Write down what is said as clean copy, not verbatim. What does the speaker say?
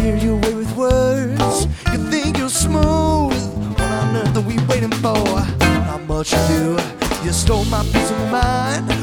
steer you away with words. You think you're smooth, what on earth are we waiting for? Not much to do. You stole my peace of mind.